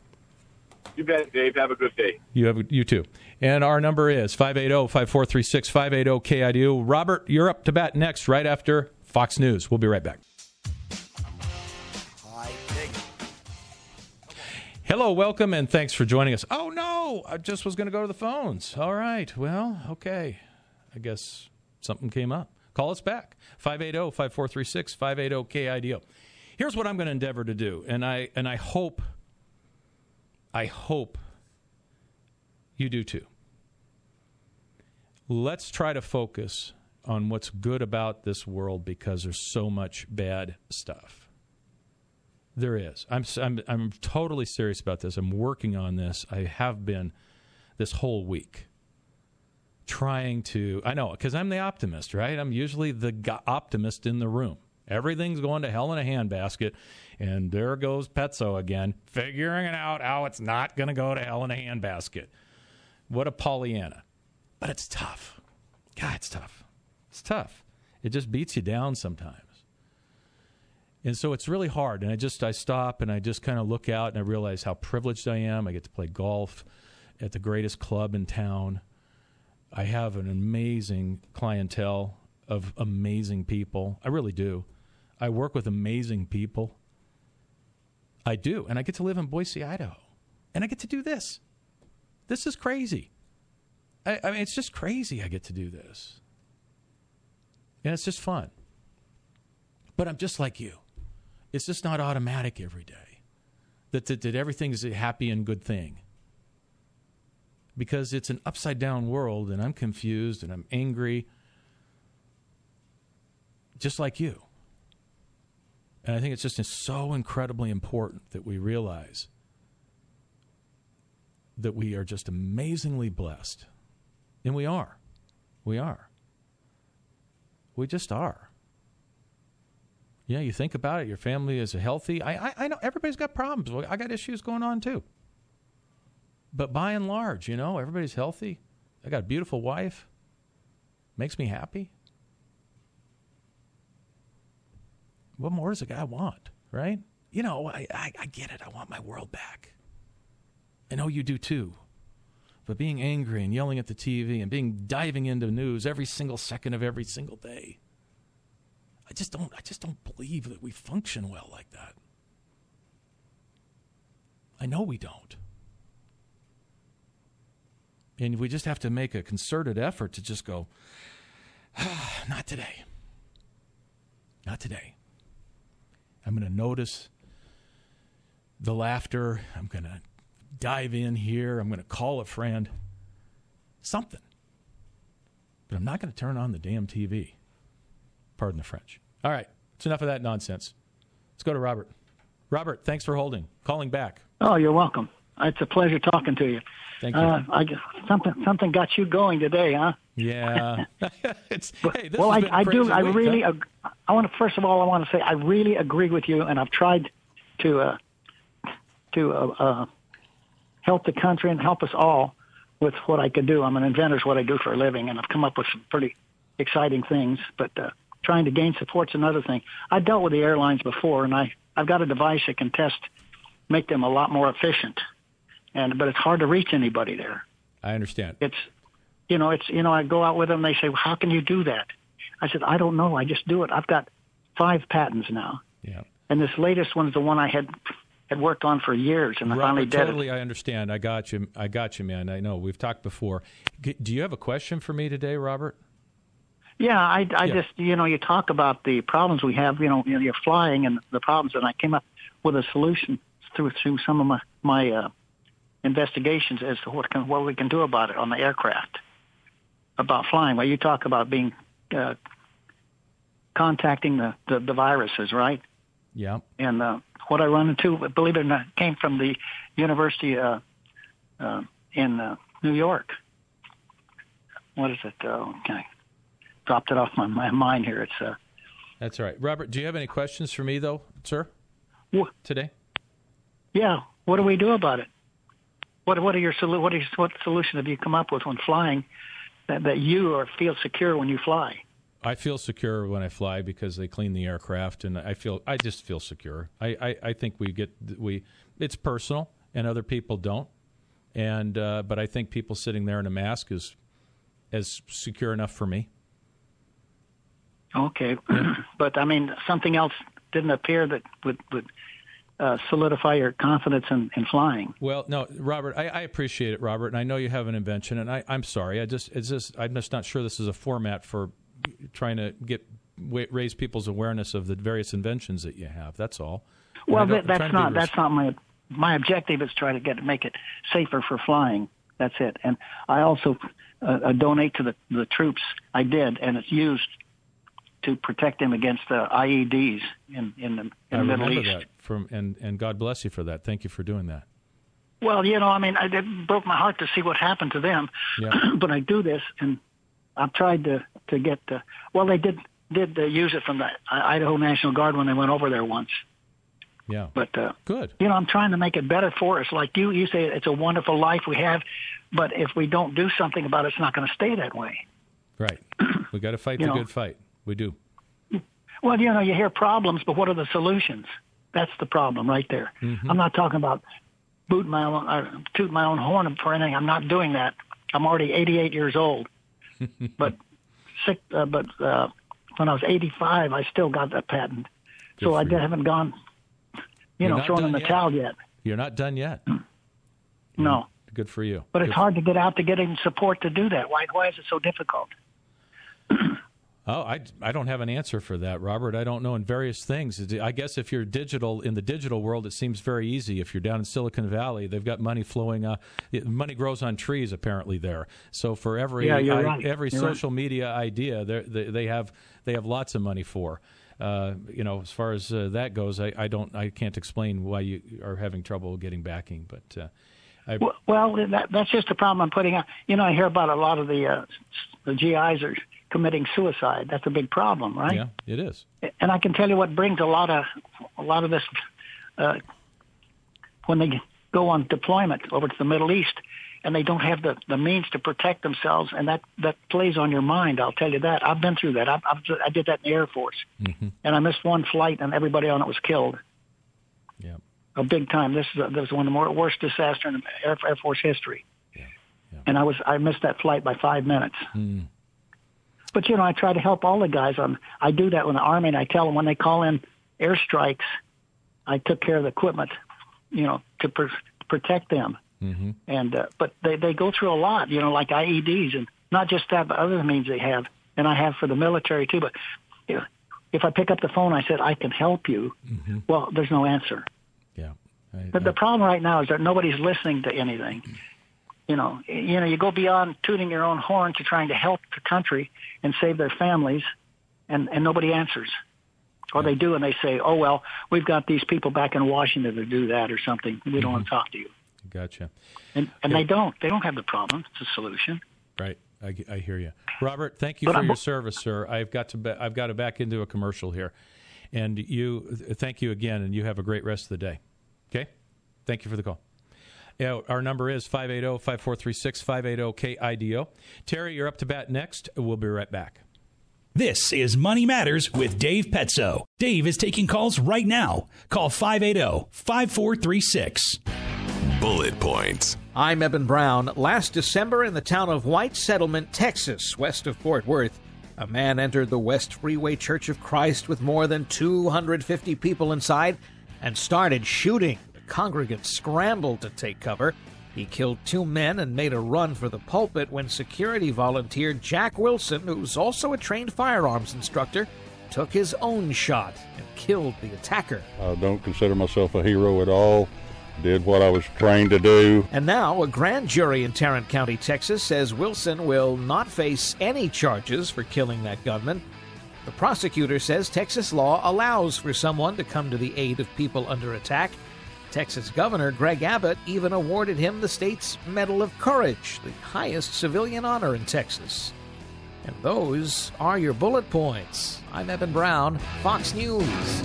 You bet, Dave. Have a good day. You have you too. And our number is five eight zero, five four three six, five eight zero K I D O. Robert, you're up to bat next, right after Fox News. We'll be right back. Hello, welcome, and thanks for joining us. Oh, no, I just was going to go to the phones. All right, well, okay. I guess something came up. Call us back, five eight zero, five four three six, five eight zero K I D O. Here's what I'm going to endeavor to do, and I and I hope, I hope you do too. Let's try to focus on what's good about this world, because there's so much bad stuff. There is. I'm I'm I'm totally serious about this. I'm working on this. I have been this whole week trying to. I know, because I'm the optimist, right? I'm usually the optimist in the room. Everything's going to hell in a handbasket, and there goes Petso again, figuring it out how it's not going to go to hell in a handbasket. What a Pollyanna. But it's tough. God, it's tough. It's tough. It just beats you down sometimes. And so it's really hard, and I just I stop, and I just kind of look out, and I realize how privileged I am. I get to play golf at the greatest club in town. I have an amazing clientele of amazing people. I really do. I work with amazing people. I do. And I get to live in Boise, Idaho. And I get to do this. This is crazy. I, I mean, it's just crazy I get to do this. And it's just fun. But I'm just like you. It's just not automatic every day. That, that, that everything is a happy and good thing. Because it's an upside down world, and I'm confused, and I'm angry. Just like you. And I think it's just so incredibly important that we realize that we are just amazingly blessed. And we are. We are. We just are. Yeah, you think about it, your family is healthy. I, I, I know everybody's got problems. I got issues going on too. But by and large, you know, everybody's healthy. I got a beautiful wife. Makes me happy. What more does a guy want, right? You know, I, I, I get it. I want my world back. I know you do too. But being angry and yelling at the T V and being diving into news every single second of every single day, I just don't. I just don't believe that we function well like that. I know we don't. And we just have to make a concerted effort to just go, ah, not today. Not today. I'm going to notice the laughter. I'm going to dive in here. I'm going to call a friend. Something. But I'm not going to turn on the damn T V. Pardon the French. All right. It's enough of that nonsense. Let's go to Robert. Robert, thanks for holding. Calling back. Oh, you're welcome. It's a pleasure talking to you. Thank you. Uh, I, something something got you going today, huh? Yeah. it's, hey, this well, has I, been a I do. crazy I week, really. huh? Ag- I want to. First of all, I want to say I really agree with you, and I've tried to uh, to uh, uh, help the country and help us all with what I could do. I'm an inventor, is what I do for a living, and I've come up with some pretty exciting things. But uh, trying to gain support's another thing. I dealt with the airlines before, and I I've got a device that can test, make them a lot more efficient. And but it's hard to reach anybody there. I understand. It's, you know, it's you know, I go out with them. They say, well, "How can you do that?" I said, "I don't know. I just do it." I've got five patents now. Yeah. And this latest one is the one I had had worked on for years, and I Robert, finally did totally, it. I understand. I got you. I got you, man. I know we've talked before. G- do you have a question for me today, Robert? Yeah, I, I Yeah. just you know, you talk about the problems we have. You know, you know, you're flying and the problems, and I came up with a solution through through some of my my. Uh, investigations as to what can, what we can do about it on the aircraft, about flying. Well, you talk about being uh, contacting the, the, the viruses, right? Yeah. And uh, what I run into, believe it or not, came from the university uh, uh, in uh, New York. What is it? Oh, okay. Dropped it off my, my mind here. It's uh, That's all right. Robert, do you have any questions for me, though, sir, wh- today? Yeah. What do we do about it? What what are your solu- what is what solution have you come up with when flying that, that you or feel secure when you fly? I feel secure when I fly because they clean the aircraft, and I feel I just feel secure. I, I, I think we get we it's personal, and other people don't, and uh, but I think people sitting there in a mask is as secure enough for me. Okay, but I mean something else didn't appear that would would. Uh, solidify your confidence in, in flying. Well, no, Robert, I, I appreciate it, Robert, and I know you have an invention, and I, I'm sorry, I just, it's just, I'm just not sure this is a format for trying to get raise people's awareness of the various inventions that you have. That's all. Well, that, that's not that's not my my objective. Is try to get make it safer for flying. That's it. And I also uh, donate to the the troops. I did, and it's used to protect them against the I E Ds in in the, in I the Middle remember East. that from, and, and God bless you for that. Thank you for doing that. Well, you know, I mean, I, it broke my heart to see what happened to them. Yeah. But I do this, and I've tried to to get. Uh, well, they did did uh, use it from the Idaho National Guard when they went over there once. Yeah. But uh, good. You know, I'm trying to make it better for us. Like you, you say, it's a wonderful life we have, but if we don't do something about it, it's not going to stay that way. Right. We got to fight You the know. good fight. We do. Well, you know, you hear problems, but what are the solutions? That's the problem right there. Mm-hmm. I'm not talking about boot my own, uh, toot my own horn for anything. I'm not doing that. I'm already eighty-eight years old. but sick, uh, but uh, when I was eighty-five, I still got that patent. Good so I for you. haven't gone, you You're know, not thrown in done the yet. towel yet. You're not done yet. No. Good for you. But it's Good hard to get out to get any support to do that. Why? Why is it so difficult? Oh, I, I don't have an answer for that, Robert. I don't know in various things. I guess if you're digital, in the digital world, it seems very easy. If you're down in Silicon Valley, they've got money flowing. Uh, money grows on trees, apparently, there. So for every Yeah, you're I, right. every You're social media idea, they they have they have lots of money for. Uh, you know, as far as uh, that goes, I, I don't I can't explain why you are having trouble getting backing, but. Uh, I, Well, well that, that's just the problem I'm putting out. You know, I hear about a lot of the uh, the G Is are committing suicide. That's a big problem, right? yeah, it is. And I can tell you what brings a lot of a lot of this uh, when they go on deployment over to the Middle East, and they don't have the, the means to protect themselves, and that, that plays on your mind. I'll tell you that. I've been through that. I've, I've, I did that in the Air Force, Mm-hmm. and I missed one flight, and everybody on it was killed. Yeah. A big time. This is a, this is one of the more, worst disasters in Air, Air Force history. Yeah. Yeah. And I was I missed that flight by five minutes. Mm. But you know, I try to help all the guys. On I do that with the Army, and I tell them when they call in airstrikes, I took care of the equipment, you know, to pr- protect them. Mm-hmm. And uh, but they they go through a lot, you know, like I E Ds, and not just that, but other means they have, and I have for the military too. But you know, if I pick up the phone, I said I can help you. Mm-hmm. Well, there's no answer. Yeah. I, but I, the problem right now is that nobody's listening to anything. You know, you know, you go beyond tooting your own horn to trying to help the country and save their families, and, and nobody answers. Or they do, and they say, oh, well, we've got these people back in Washington to do that or something. We don't mm-hmm. want to talk to you. Gotcha. And and yeah. they don't. They don't have the problem. It's a solution. Right. I, I hear you. Robert, thank you but for I'm, your service, sir. I've got to ba- I've got to back into a commercial here. And you, thank you again, and you have a great rest of the day. Okay? Thank you for the call. Yeah, our number is five eight zero, five four three six, five eight zero, K I D O. Terry, you're up to bat next. We'll be right back. This is Money Matters with Dave Petso. Dave is taking calls right now. Call five eight zero, five four three six. Bullet Points. I'm Eben Brown. Last December in the town of White Settlement, Texas, west of Fort Worth, a man entered the West Freeway Church of Christ with more than two hundred fifty people inside and started shooting. The congregants scrambled to take cover. He killed two men and made a run for the pulpit when security volunteer Jack Wilson, who's also a trained firearms instructor, took his own shot and killed the attacker. I don't consider myself a hero at all. Did what I was trained to do. And now a grand jury in Tarrant County, Texas, says Wilson will not face any charges for killing that gunman. The prosecutor says Texas law allows for someone to come to the aid of people under attack. Texas Governor Greg Abbott even awarded him the state's Medal of Courage, the highest civilian honor in Texas. And those are your bullet points. I'm Eben Brown, Fox News.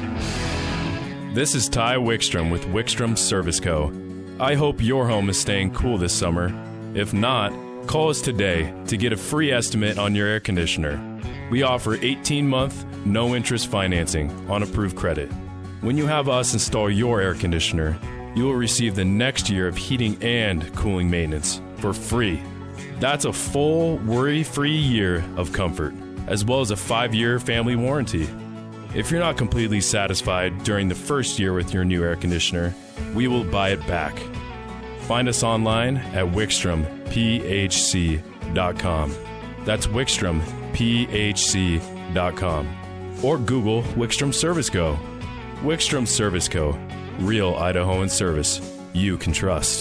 This is Ty Wickstrom with Wickstrom Service Co. I hope your home is staying cool this summer. If not, call us today to get a free estimate on your air conditioner. We offer eighteen-month, no-interest financing on approved credit. When you have us install your air conditioner, you will receive the next year of heating and cooling maintenance for free. That's a full, worry-free year of comfort, as well as a five-year family warranty. If you're not completely satisfied during the first year with your new air conditioner, we will buy it back. Find us online at wickstrom p h c dot com. That's wickstrom p h c dot com. Or Google Wickstrom Service Co. Wickstrom Service Co. Real Idahoan service you can trust.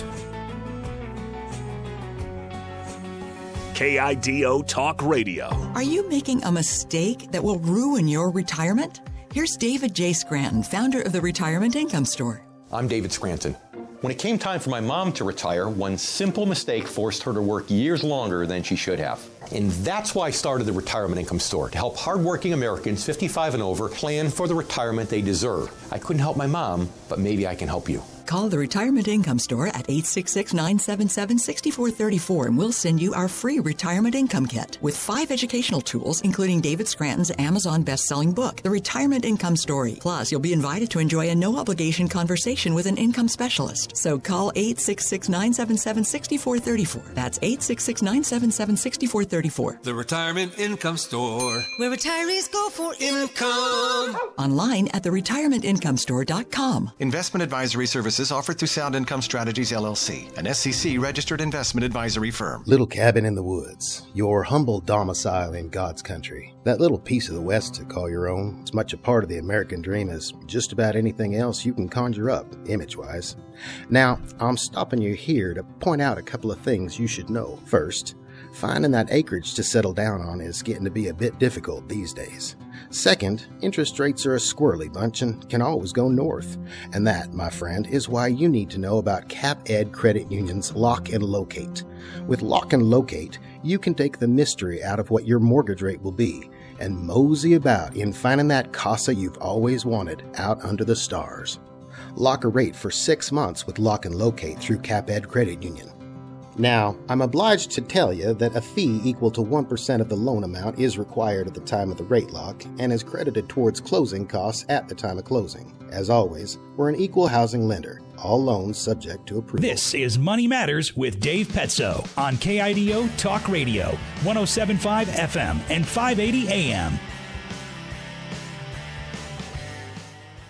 K I D O Talk Radio. Are you making a mistake that will ruin your retirement? Here's David J. Scranton, founder of the Retirement Income Store. I'm David Scranton. When it came time for my mom to retire, one simple mistake forced her to work years longer than she should have. And that's why I started the Retirement Income Store, to help hardworking Americans fifty-five and over plan for the retirement they deserve. I couldn't help my mom, but maybe I can help you. Call the Retirement Income Store at eight six six, nine seven seven, six four three four and we'll send you our free Retirement Income Kit with five educational tools, including David Scranton's Amazon best-selling book, The Retirement Income Story. Plus, you'll be invited to enjoy a no-obligation conversation with an income specialist. So call eight six six, nine seven seven, six four three four. That's eight six six, nine seven seven, six four three four. The Retirement Income Store, where retirees go for income. Online at the retirement income store dot com. Investment advisory services offered through Sound Income Strategies, L L C, an S E C-registered investment advisory firm. Little cabin in the woods, your humble domicile in God's country. That little piece of the West to call your own. It's much a part of the American dream as just about anything else you can conjure up, image-wise. Now, I'm stopping you here to point out a couple of things you should know. First, finding that acreage to settle down on is getting to be a bit difficult these days. Second, interest rates are a squirrely bunch and can always go north. And that, my friend, is why you need to know about CapEd Credit Union's Lock and Locate. With Lock and Locate, you can take the mystery out of what your mortgage rate will be and mosey about in finding that casa you've always wanted out under the stars. Lock a rate for six months with Lock and Locate through CapEd Credit Union. Now, I'm obliged to tell you that a fee equal to one percent of the loan amount is required at the time of the rate lock and is credited towards closing costs at the time of closing. As always, we're an equal housing lender. All loans subject to approval. This is Money Matters with Dave Petso on K I D O Talk Radio, one oh seven point five F M and five eighty A M. Hello,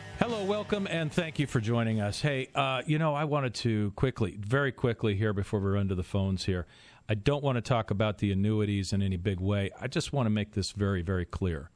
Well, welcome and thank you for joining us. Hey, uh, you know, I wanted to quickly, very quickly here before we run to the phones here, I don't want to talk about the annuities in any big way. I just want to make this very, very clear.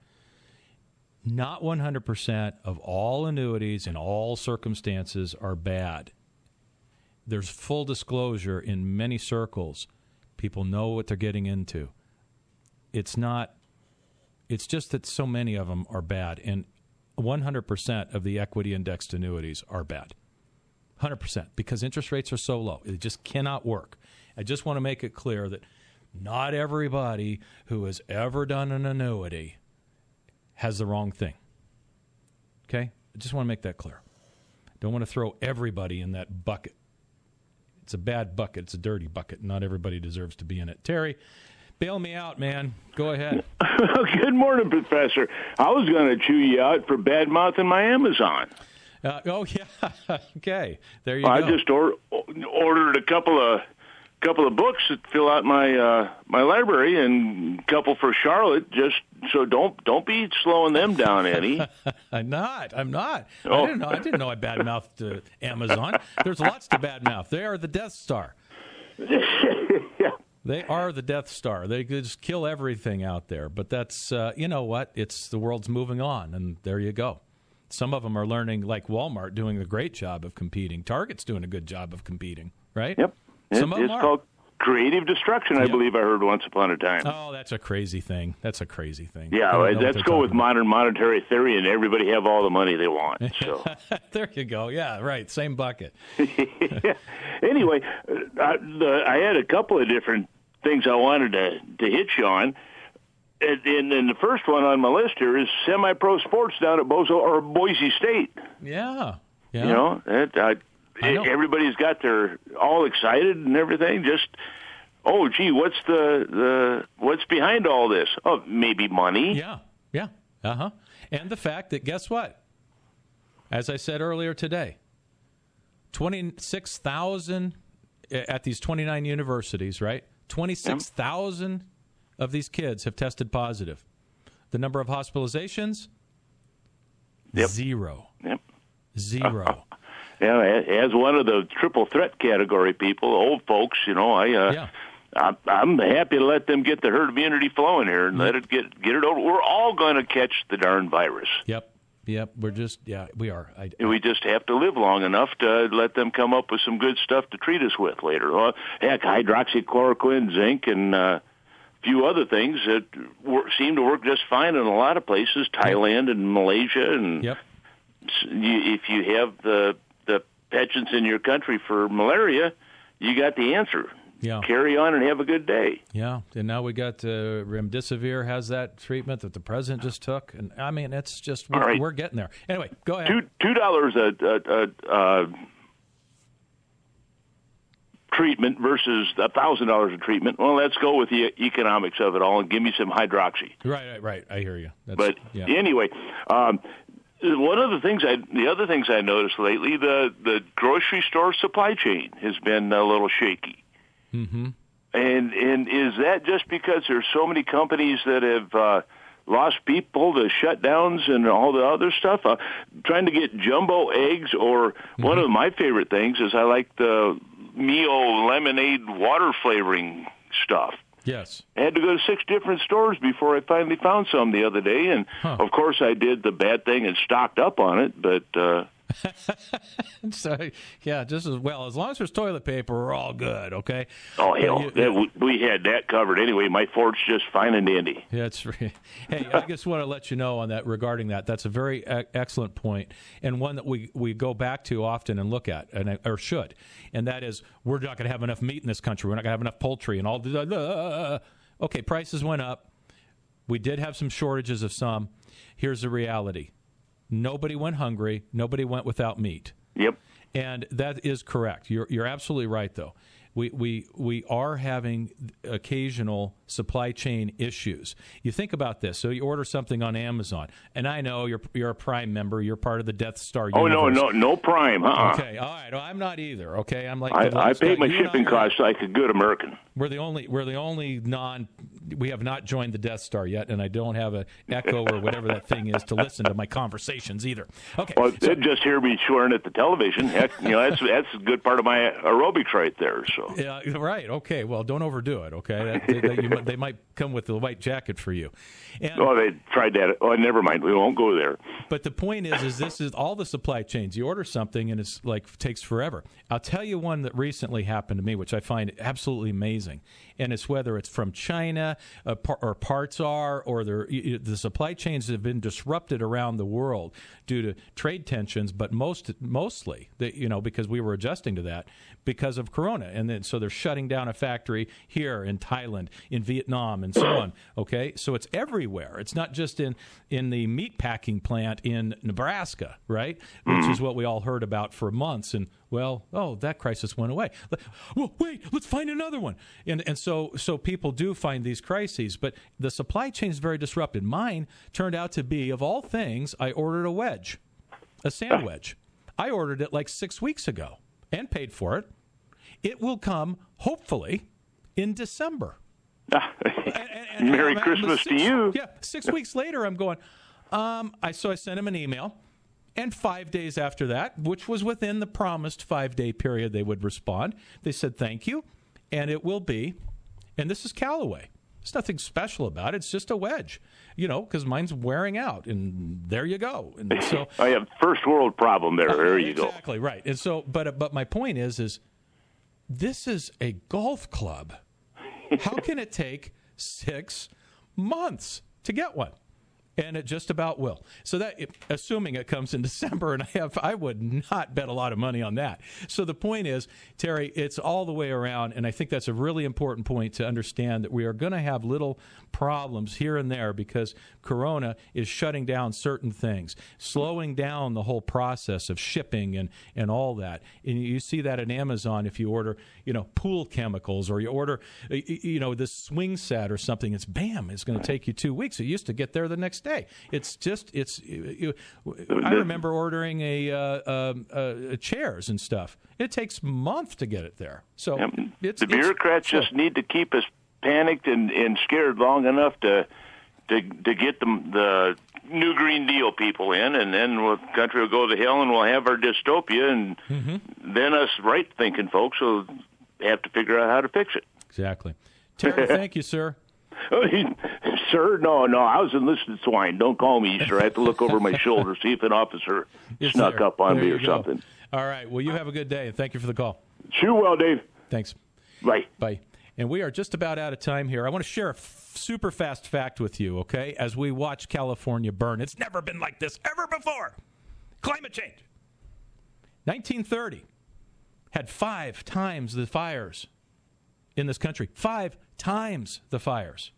Not one hundred percent of all annuities in all circumstances are bad. There's full disclosure in many circles. People know what they're getting into. It's not, it's just that so many of them are bad. And one hundred percent of the equity indexed annuities are bad. one hundred percent. Because interest rates are so low. It just cannot work. I just want to make it clear that not everybody who has ever done an annuity has the wrong thing. Okay? I just want to make that clear. Don't want to throw everybody in that bucket. It's a bad bucket. It's a dirty bucket. Not everybody deserves to be in it. Terry, bail me out, man. Go ahead. Good morning, Professor. I was going to chew you out for bad mouthing my Amazon. Uh, oh, yeah. Okay. There you I go. I just or, ordered a couple of couple of books that fill out my uh, my library, and a couple for Charlotte. Just so don't don't be slowing them down, Eddie. I'm not. I'm not. Oh. I didn't know. I didn't know I badmouthed uh, Amazon. There's lots to badmouth. They are the Death Star. Yeah. They are the Death Star. They could just kill everything out there. But that's uh, you know what? It's the world's moving on, and there you go. Some of them are learning, like Walmart, doing a great job of competing. Target's doing a good job of competing, right? Yep. Some it, of them it's are. called creative destruction, I Yep. believe I heard once upon a time. Oh, that's a crazy thing. That's a crazy thing. Yeah, I don't know what let's they're go with talking modern monetary theory, and everybody have all the money they want. So about. There you go. Yeah, right. Same bucket. anyway, uh, I, the, I had a couple of different things I wanted to, to hit you on. And, and, and the first one on my list here is semi-pro sports down at Bozo or Boise State. Yeah. Yeah. You know, it, I, I know. everybody's got their all excited and everything. Just, oh, gee, what's the, the what's behind all this? Oh, maybe money. Yeah. Yeah. Uh huh. And the fact that, guess what? As I said earlier today, twenty-six thousand at these twenty-nine universities, right? twenty-six thousand of these kids have tested positive. The number of hospitalizations? Yep. Zero. Yep. Zero. Yeah, as one of the triple threat category people, old folks, you know, I, uh, yeah. I, I'm happy to let them get the herd immunity flowing here and let it get get it over. We're all going to catch the darn virus. Yep. Yep. We're just, yeah, we are. I, We just have to live long enough to let them come up with some good stuff to treat us with later. Well, heck, hydroxychloroquine, zinc, and uh, a few other things that work, seem to work just fine in a lot of places, Thailand and Malaysia. And yep. you, if you have the the pensions in your country for malaria, you got the answer. Yeah. Carry on and have a good day. Yeah, and now we got uh, remdesivir has that treatment that the president just took, and I mean it's just we're, right. we're getting there. Anyway, go ahead. Two two dollars a, a, a, a treatment versus a thousand dollars a treatment. Well, let's go with the economics of it all and give me some hydroxy. Right, right, right. I hear you. That's, But yeah. anyway, um, one of the things I, the other things I noticed lately, the the grocery store supply chain has been a little shaky. Mm-hmm. And and is that just because there's so many companies that have uh, lost people to shutdowns and all the other stuff? Uh, trying to get jumbo eggs, or mm-hmm. one of my favorite things is I like the Mio lemonade water flavoring stuff. Yes. I had to go to six different stores before I finally found some the other day, and huh. of course I did the bad thing and stocked up on it, but... Uh, so, yeah, just as well. As long as there's toilet paper, we're all good, okay? Oh, hell, you, that, we, we had that covered anyway. My fort's just fine and dandy. Yeah, that's right. Hey, I just want to let you know on that regarding that. That's a very e- excellent point, and one that we, we go back to often and look at, and or should, and that is we're not going to have enough meat in this country. We're not going to have enough poultry and all. The, uh, okay, prices went up. We did have some shortages of some. Here's the reality. Nobody went hungry. Nobody went without meat. Yep. And that is correct. You're you're absolutely right, though. We we we are having occasional supply chain issues. You think about this. So you order something on Amazon, and I know you're you're a Prime member. You're part of the Death Star universe. Oh, no, no, no Prime. Uh-uh. Okay, all right. Well, I'm not either, okay? I'm like I, I pay my shipping costs like a good American. We're the only we're the only non we have not joined the Death Star yet, and I don't have an Echo or whatever that thing is to listen to my conversations either. Okay. Well, so, they'd just hear me swearing at the television. Heck, you know, that's that's a good part of my aerobics right there. So yeah, right. Okay. Well, don't overdo it. Okay. That, they, they, you, they might come with the white jacket for you. And, oh, they tried that. Oh, never mind. We won't go there. But the point is, is this is all the supply chains. You order something and it's like takes forever. I'll tell you one that recently happened to me, which I find absolutely amazing. And it's whether it's from China uh, par- or parts are, or the the supply chains have been disrupted around the world due to trade tensions, but most mostly, the, you know, because we were adjusting to that because of Corona. And then so they're shutting down a factory here in Thailand, in Vietnam, and so on. Okay, so it's everywhere. It's not just in in the meat packing plant in Nebraska, right? Which is what we all heard about for months. And well, oh, that crisis went away. Well, wait, let's find another one. And and so so people do find these crises, but the supply chain is very disrupted. Mine turned out to be, of all things, I ordered a wedge, a sand wedge. I ordered it like six weeks ago and paid for it. It will come, hopefully, in December. and, and, and Merry I'm, Christmas I'm six, to you. Yeah, six weeks later, I'm going, um, I so I sent him an email. And five days after that, which was within the promised five-day period they would respond, they said thank you, and it will be, and this is Callaway. There's nothing special about it. It's just a wedge, you know, because mine's wearing out, and there you go. And so I have first world problem there. There you exactly, go. Exactly, right. And so, but but my point is, is this is a golf club. How can it take six months to get one? And it just about will. So that, assuming it comes in December, and I have, I would not bet a lot of money on that. So the point is, Terry, it's all the way around, and I think that's a really important point to understand that we are going to have little problems here and there because Corona is shutting down certain things, slowing down the whole process of shipping and, and all that. And you see that at Amazon if you order, you know, pool chemicals, or you order, you know, this swing set or something. It's bam, it's going to take you two weeks. It used to get there the next day. It's just, it's, you, I remember ordering a, uh, um, uh, chairs and stuff. It takes months to get it there. So yep. it's, the bureaucrats it's, just need to keep us panicked and, and scared long enough to to to get them, the new Green Deal people in, and then the country will go to hell and we'll have our dystopia, and mm-hmm. then us right-thinking folks will have to figure out how to fix it. Exactly. Terry, thank you, sir. Sir, no, no, I was enlisted swine. Don't call me, sir. I have to look over my shoulder, see if an officer it's snuck there. up on there me or go. something. All right. Well, you have a good day, and thank you for the call. Shoot well, Dave. Thanks. Bye. Bye. And we are just about out of time here. I want to share a f- super fast fact with you, okay, as we watch California burn. It's never been like this ever before. Climate change. nineteen thirty had five times the fires in this country. Five times the fires.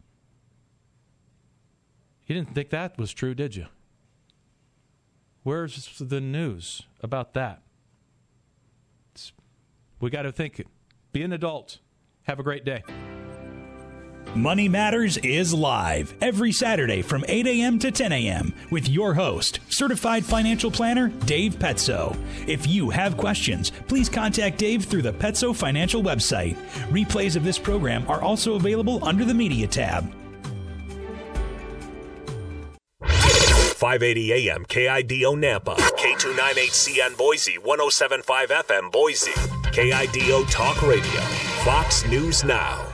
You didn't think that was true, did you? Where's the news about that? It's, we got to think. Be an adult. Have a great day. Money Matters is live every Saturday from eight a.m. to ten a.m. with your host, certified financial planner Dave Petso. If you have questions, please contact Dave through the Petso Financial website. Replays of this program are also available under the Media tab. five eighty A M K I D O Nampa, K two ninety-eight C N Boise, one oh seven point five F M Boise, K I D O Talk Radio, Fox News Now.